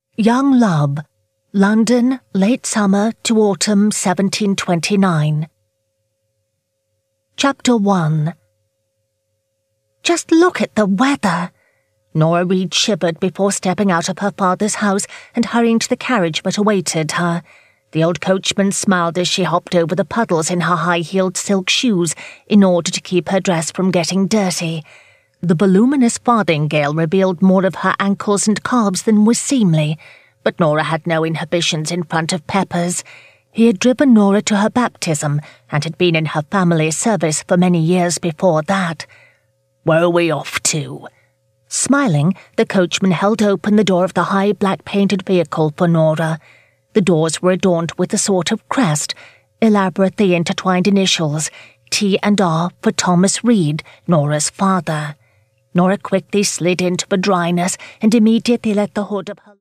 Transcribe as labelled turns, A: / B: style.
A: Young Love, London, late summer to autumn 1729. Chapter 1. Just look at the weather. Nora Reed shivered before stepping out of her father's house and hurrying to the carriage that awaited her. The old coachman smiled as she hopped over the puddles in her high-heeled silk shoes in order to keep her dress from getting dirty. The voluminous farthingale revealed more of her ankles and calves than was seemly, but Nora had no inhibitions in front of Peppers. He had driven Nora to her baptism and had been in her family service for many years before that. "Where are we off to?" Smiling, the coachman held open the door of the high black-painted vehicle for Nora. The doors were adorned with a sort of crest, elaborately intertwined initials, T and R for Thomas Reed, Nora's father. Nora quickly slid into the dryness and immediately let the hood of her